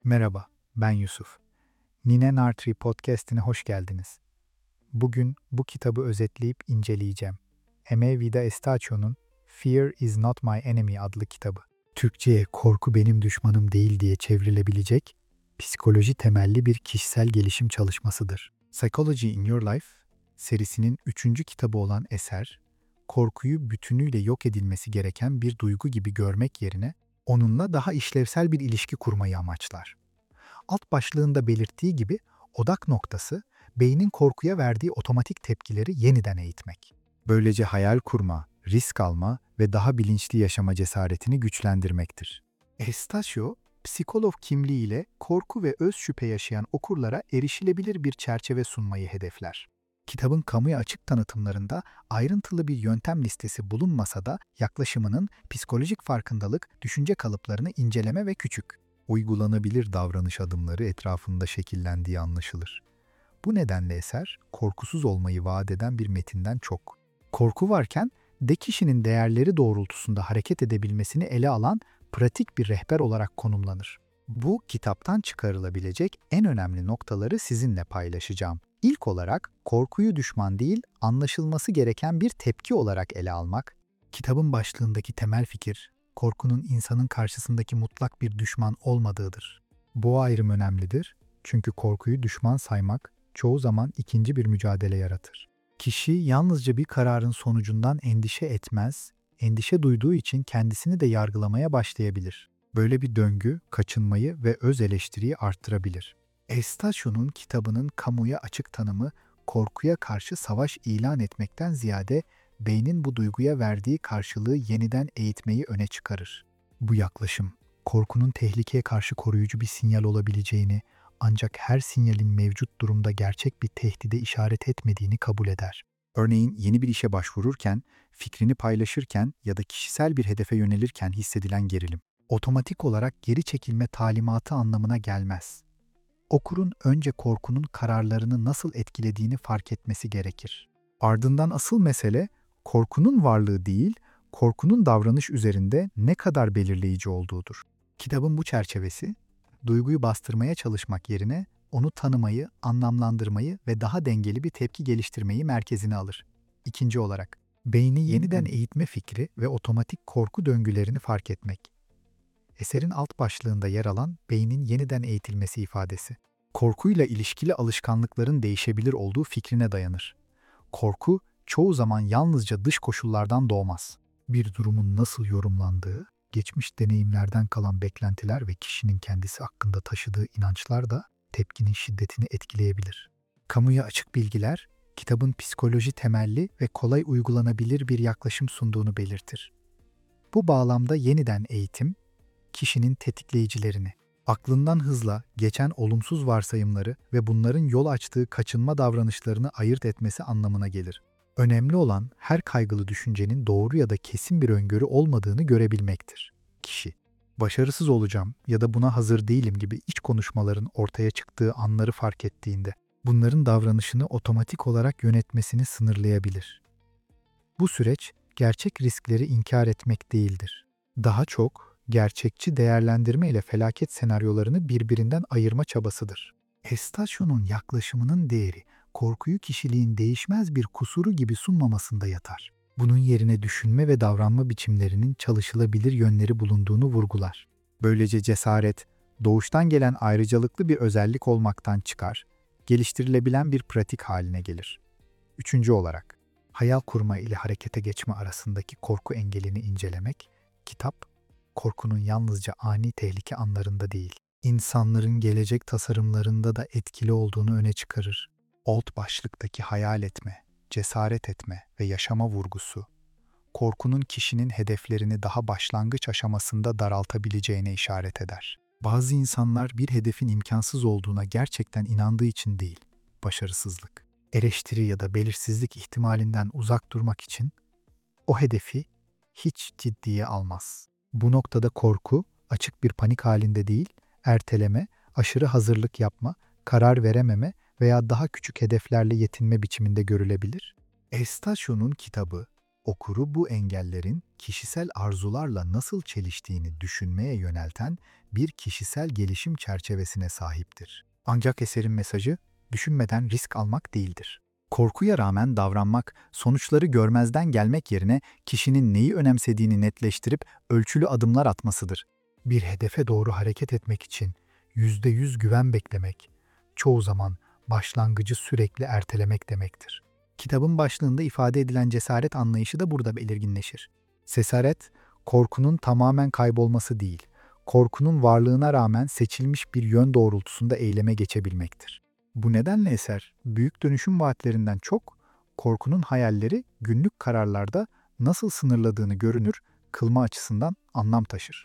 Merhaba, ben Yusuf. Nine Nartri Podcast'ine hoş geldiniz. Bugün bu kitabı özetleyip inceleyeceğim. Eme Vida Estacio'nun Fear is Not My Enemy adlı kitabı. Türkçe'ye korku benim düşmanım değil diye çevrilebilecek psikoloji temelli bir kişisel gelişim çalışmasıdır. Psychology in Your Life serisinin 3. kitabı olan eser, korkuyu bütünüyle yok edilmesi gereken bir duygu gibi görmek yerine onunla daha işlevsel bir ilişki kurmayı amaçlar. Alt başlığında belirttiği gibi odak noktası beynin korkuya verdiği otomatik tepkileri yeniden eğitmek. Böylece hayal kurma, risk alma ve daha bilinçli yaşama cesaretini güçlendirmektir. Estacio, psikolog kimliğiyle korku ve öz şüphe yaşayan okurlara erişilebilir bir çerçeve sunmayı hedefler. Kitabın kamuya açık tanıtımlarında ayrıntılı bir yöntem listesi bulunmasa da yaklaşımının psikolojik farkındalık, düşünce kalıplarını inceleme ve küçük, uygulanabilir davranış adımları etrafında şekillendiği anlaşılır. Bu nedenle eser, korkusuz olmayı vaat eden bir metinden çok. Korku varken de kişinin değerleri doğrultusunda hareket edebilmesini ele alan pratik bir rehber olarak konumlanır. Bu kitaptan çıkarılabilecek en önemli noktaları sizinle paylaşacağım. İlk olarak korkuyu düşman değil, anlaşılması gereken bir tepki olarak ele almak. Kitabın başlığındaki temel fikir, korkunun insanın karşısındaki mutlak bir düşman olmadığıdır. Bu ayrım önemlidir çünkü korkuyu düşman saymak çoğu zaman ikinci bir mücadele yaratır. Kişi yalnızca bir kararın sonucundan endişe etmez, endişe duyduğu için kendisini de yargılamaya başlayabilir. Böyle bir döngü, kaçınmayı ve öz eleştiriyi arttırabilir. Estacio'nun kitabının kamuya açık tanımı, korkuya karşı savaş ilan etmekten ziyade beynin bu duyguya verdiği karşılığı yeniden eğitmeyi öne çıkarır. Bu yaklaşım, korkunun tehlikeye karşı koruyucu bir sinyal olabileceğini, ancak her sinyalin mevcut durumda gerçek bir tehdide işaret etmediğini kabul eder. Örneğin yeni bir işe başvururken, fikrini paylaşırken ya da kişisel bir hedefe yönelirken hissedilen gerilim, otomatik olarak geri çekilme talimatı anlamına gelmez. Okurun önce korkunun kararlarını nasıl etkilediğini fark etmesi gerekir. Ardından asıl mesele, korkunun varlığı değil, korkunun davranış üzerinde ne kadar belirleyici olduğudur. Kitabın bu çerçevesi, duyguyu bastırmaya çalışmak yerine onu tanımayı, anlamlandırmayı ve daha dengeli bir tepki geliştirmeyi merkezine alır. İkinci olarak, beyni yeniden eğitme fikri ve otomatik korku döngülerini fark etmek. Eserin alt başlığında yer alan beynin yeniden eğitilmesi ifadesi, korkuyla ilişkili alışkanlıkların değişebilir olduğu fikrine dayanır. Korku, çoğu zaman yalnızca dış koşullardan doğmaz. Bir durumun nasıl yorumlandığı, geçmiş deneyimlerden kalan beklentiler ve kişinin kendisi hakkında taşıdığı inançlar da tepkinin şiddetini etkileyebilir. Kamuya açık bilgiler, kitabın psikoloji temelli ve kolay uygulanabilir bir yaklaşım sunduğunu belirtir. Bu bağlamda yeniden eğitim, kişinin tetikleyicilerini, aklından hızla geçen olumsuz varsayımları ve bunların yol açtığı kaçınma davranışlarını ayırt etmesi anlamına gelir. Önemli olan her kaygılı düşüncenin doğru ya da kesin bir öngörü olmadığını görebilmektir. Kişi, başarısız olacağım ya da buna hazır değilim gibi iç konuşmaların ortaya çıktığı anları fark ettiğinde, bunların davranışını otomatik olarak yönetmesini sınırlayabilir. Bu süreç, gerçek riskleri inkar etmek değildir. Daha çok, gerçekçi değerlendirme ile felaket senaryolarını birbirinden ayırma çabasıdır. Estacio'nun yaklaşımının değeri, korkuyu kişiliğin değişmez bir kusuru gibi sunmamasında yatar. Bunun yerine düşünme ve davranma biçimlerinin çalışılabilir yönleri bulunduğunu vurgular. Böylece cesaret, doğuştan gelen ayrıcalıklı bir özellik olmaktan çıkar, geliştirilebilen bir pratik haline gelir. Üçüncü olarak, hayal kurma ile harekete geçme arasındaki korku engelini incelemek, kitap, korkunun yalnızca ani tehlike anlarında değil, insanların gelecek tasarımlarında da etkili olduğunu öne çıkarır. Alt başlıktaki hayal etme, cesaret etme ve yaşama vurgusu, korkunun kişinin hedeflerini daha başlangıç aşamasında daraltabileceğine işaret eder. Bazı insanlar bir hedefin imkansız olduğuna gerçekten inandığı için değil, başarısızlık, eleştiri ya da belirsizlik ihtimalinden uzak durmak için o hedefi hiç ciddiye almaz. Bu noktada korku, açık bir panik halinde değil, erteleme, aşırı hazırlık yapma, karar verememe veya daha küçük hedeflerle yetinme biçiminde görülebilir. Estacio'nun kitabı, okuru bu engellerin kişisel arzularla nasıl çeliştiğini düşünmeye yönelten bir kişisel gelişim çerçevesine sahiptir. Ancak eserin mesajı, düşünmeden risk almak değildir. Korkuya rağmen davranmak, sonuçları görmezden gelmek yerine kişinin neyi önemsediğini netleştirip ölçülü adımlar atmasıdır. Bir hedefe doğru hareket etmek için %100 güven beklemek, çoğu zaman başlangıcı sürekli ertelemek demektir. Kitabın başlığında ifade edilen cesaret anlayışı da burada belirginleşir. Cesaret, korkunun tamamen kaybolması değil, korkunun varlığına rağmen seçilmiş bir yön doğrultusunda eyleme geçebilmektir. Bu nedenle eser, büyük dönüşüm vaatlerinden çok, korkunun hayalleri günlük kararlarda nasıl sınırladığını görünür, kılma açısından anlam taşır.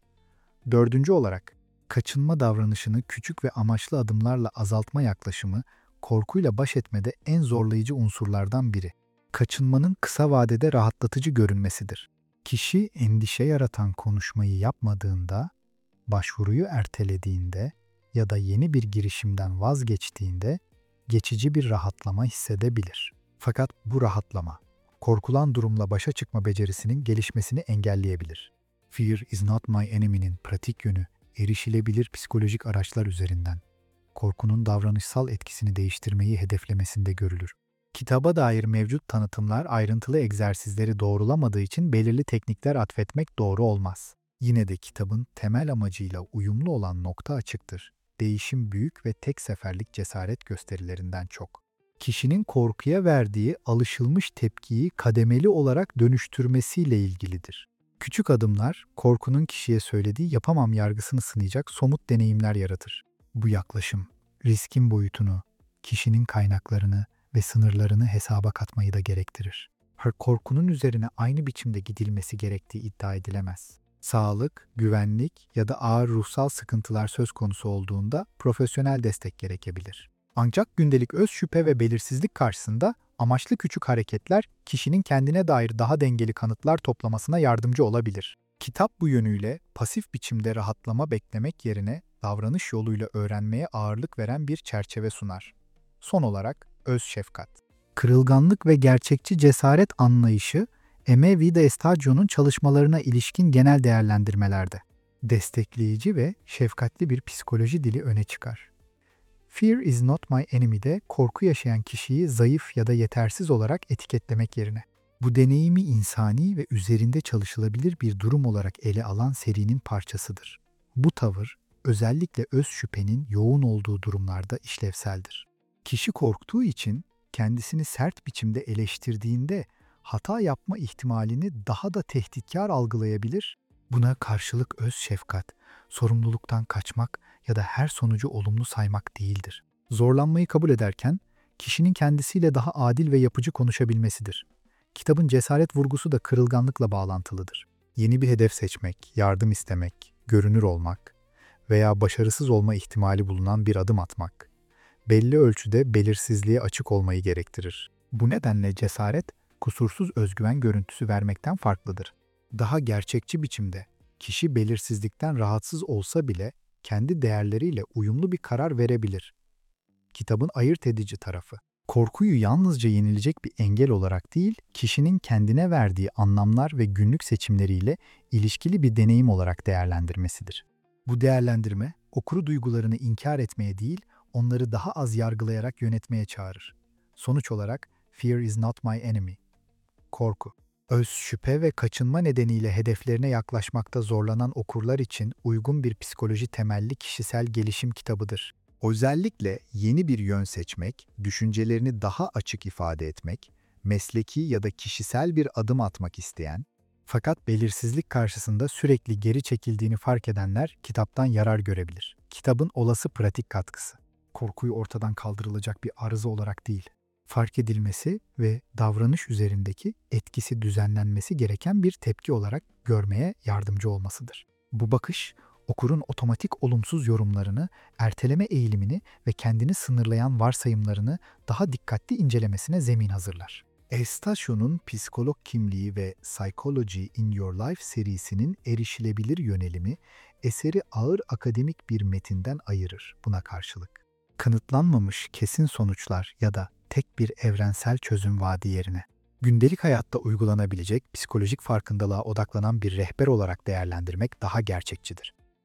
Dördüncü olarak, kaçınma davranışını küçük ve amaçlı adımlarla azaltma yaklaşımı, korkuyla baş etmede en zorlayıcı unsurlardan biri. Kaçınmanın kısa vadede rahatlatıcı görünmesidir. Kişi endişe yaratan konuşmayı yapmadığında, başvuruyu ertelediğinde ya da yeni bir girişimden vazgeçtiğinde geçici bir rahatlama hissedebilir. Fakat bu rahatlama, korkulan durumla başa çıkma becerisinin gelişmesini engelleyebilir. Fear is not my enemy'nin pratik yönü, erişilebilir psikolojik araçlar üzerinden korkunun davranışsal etkisini değiştirmeyi hedeflemesinde görülür. Kitaba dair mevcut tanıtımlar ayrıntılı egzersizleri doğrulamadığı için belirli teknikler atfetmek doğru olmaz. Yine de kitabın temel amacıyla uyumlu olan nokta açıktır. Değişim büyük ve tek seferlik cesaret gösterilerinden çok. Kişinin korkuya verdiği alışılmış tepkiyi kademeli olarak dönüştürmesiyle ilgilidir. Küçük adımlar, korkunun kişiye söylediği yapamam yargısını sınayacak somut deneyimler yaratır. Bu yaklaşım, riskin boyutunu, kişinin kaynaklarını ve sınırlarını hesaba katmayı da gerektirir. Her korkunun üzerine aynı biçimde gidilmesi gerektiği iddia edilemez. Sağlık, güvenlik ya da ağır ruhsal sıkıntılar söz konusu olduğunda profesyonel destek gerekebilir. Ancak gündelik öz şüphe ve belirsizlik karşısında amaçlı küçük hareketler kişinin kendine dair daha dengeli kanıtlar toplamasına yardımcı olabilir. Kitap bu yönüyle pasif biçimde rahatlama beklemek yerine davranış yoluyla öğrenmeye ağırlık veren bir çerçeve sunar. Son olarak öz şefkat. Kırılganlık ve gerçekçi cesaret anlayışı, Aimé Vida Estacio'nun çalışmalarına ilişkin genel değerlendirmelerde destekleyici ve şefkatli bir psikoloji dili öne çıkar. Fear is not my enemy'de korku yaşayan kişiyi zayıf ya da yetersiz olarak etiketlemek yerine bu deneyimi insani ve üzerinde çalışılabilir bir durum olarak ele alan serinin parçasıdır. Bu tavır, özellikle öz şüphenin yoğun olduğu durumlarda işlevseldir. Kişi korktuğu için kendisini sert biçimde eleştirdiğinde hata yapma ihtimalini daha da tehditkar algılayabilir. Buna karşılık öz şefkat, sorumluluktan kaçmak ya da her sonucu olumlu saymak değildir. Zorlanmayı kabul ederken kişinin kendisiyle daha adil ve yapıcı konuşabilmesidir. Kitabın cesaret vurgusu da kırılganlıkla bağlantılıdır. Yeni bir hedef seçmek, yardım istemek, görünür olmak veya başarısız olma ihtimali bulunan bir adım atmak, belli ölçüde belirsizliğe açık olmayı gerektirir. Bu nedenle cesaret, kusursuz özgüven görüntüsü vermekten farklıdır. Daha gerçekçi biçimde, kişi belirsizlikten rahatsız olsa bile kendi değerleriyle uyumlu bir karar verebilir. Kitabın ayırt edici tarafı, korkuyu yalnızca yenilecek bir engel olarak değil, kişinin kendine verdiği anlamlar ve günlük seçimleriyle ilişkili bir deneyim olarak değerlendirmesidir. Bu değerlendirme, okuru duygularını inkar etmeye değil, onları daha az yargılayarak yönetmeye çağırır. Sonuç olarak, fear is not my enemy. Korku, öz şüphe ve kaçınma nedeniyle hedeflerine yaklaşmakta zorlanan okurlar için uygun bir psikoloji temelli kişisel gelişim kitabıdır. Özellikle yeni bir yön seçmek, düşüncelerini daha açık ifade etmek, mesleki ya da kişisel bir adım atmak isteyen, fakat belirsizlik karşısında sürekli geri çekildiğini fark edenler kitaptan yarar görebilir. Kitabın olası pratik katkısı, korkuyu ortadan kaldırılacak bir arıza olarak değil, fark edilmesi ve davranış üzerindeki etkisi düzenlenmesi gereken bir tepki olarak görmeye yardımcı olmasıdır. Bu bakış, okurun otomatik olumsuz yorumlarını, erteleme eğilimini ve kendini sınırlayan varsayımlarını daha dikkatli incelemesine zemin hazırlar. Estacio'nun Psikolog Kimliği ve Psychology in Your Life serisinin erişilebilir yönelimi, eseri ağır akademik bir metinden ayırır buna karşılık. Kanıtlanmamış kesin sonuçlar ya da tek bir evrensel çözüm vaadi yerine, gündelik hayatta uygulanabilecek psikolojik farkındalığa odaklanan bir rehber olarak değerlendirmek daha gerçekçidir.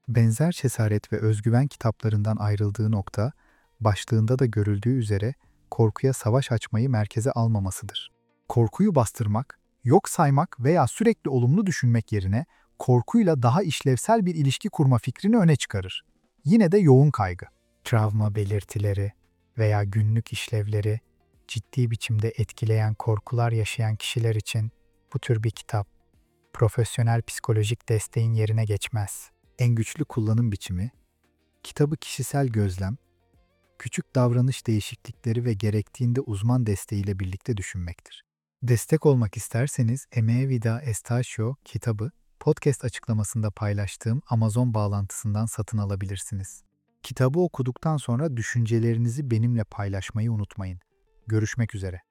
Benzer cesaret ve özgüven kitaplarından ayrıldığı nokta, başlığında da görüldüğü üzere korkuya savaş açmayı merkeze almamasıdır. Korkuyu bastırmak, yok saymak veya sürekli olumlu düşünmek yerine korkuyla daha işlevsel bir ilişki kurma fikrini öne çıkarır. Yine de yoğun kaygı, travma belirtileri veya günlük işlevleri ciddi biçimde etkileyen korkular yaşayan kişiler için bu tür bir kitap profesyonel psikolojik desteğin yerine geçmez. En güçlü kullanım biçimi, kitabı kişisel gözlem, küçük davranış değişiklikleri ve gerektiğinde uzman desteğiyle birlikte düşünmektir. Destek olmak isterseniz Emea Vida Estacio kitabı podcast açıklamasında paylaştığım Amazon bağlantısından satın alabilirsiniz. Kitabı okuduktan sonra düşüncelerinizi benimle paylaşmayı unutmayın. Görüşmek üzere.